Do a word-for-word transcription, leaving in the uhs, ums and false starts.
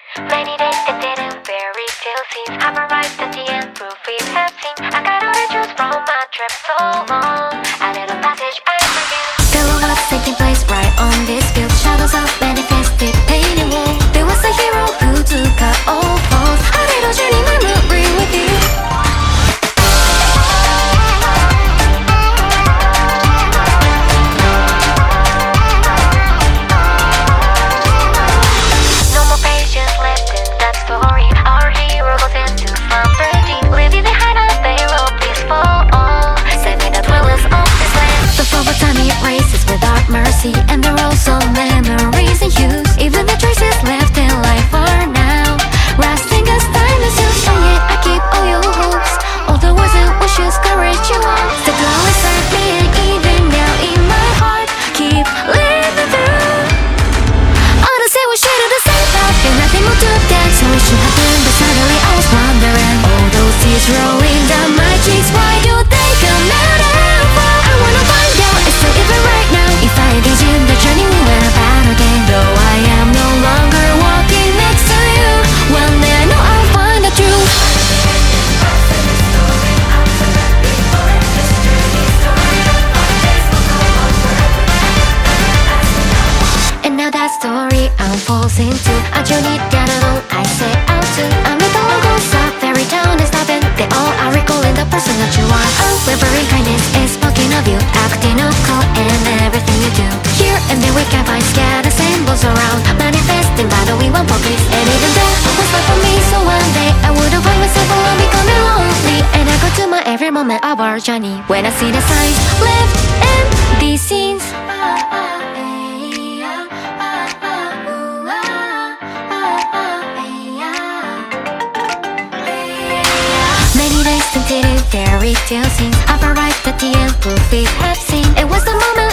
Many days that didn't fairy tale scenes have arrived at the end, proof it has seen. I got all the truth from my trip so long. A little passage I forget. There was taking place right on this field. Shadows of manifested pain and woe. There was a hero who took our old foes. A little journey memory with you. And there are also memories and hues. Even the choices left in life are now resting as time is used. And yet I keep all your hopes, all the words and wishes, courage you want. The glow inside me and even now in my heart keep living through. All the same we share the same path and nothing will do that. So it should happen, but suddenly I was wondering. All those tears rolling down my cheeks, why do they come out and fall? I wanna find out, it's still even right now. If I envision the journey we were about again. Though I am no longer walking next to you, one day I know I'll find the truth. And now that story unfolds into a journey that alone I set out to. I'm the logos of fairy tale and stopping. They all are recalling the person that you are. Unwavering kindness is spoken of you, acting of call and everything you do. Here and there we can find scattered symbols around, manifesting battle we won't focus. And even though it was not for me, so one day I wouldn't find myself alone, becoming lonely. And I go to my every moment of our journey when I see the signs left in these scenes. Many days continued fairy tale scenes. I've arrived at the end, proof we have seen. It was the moment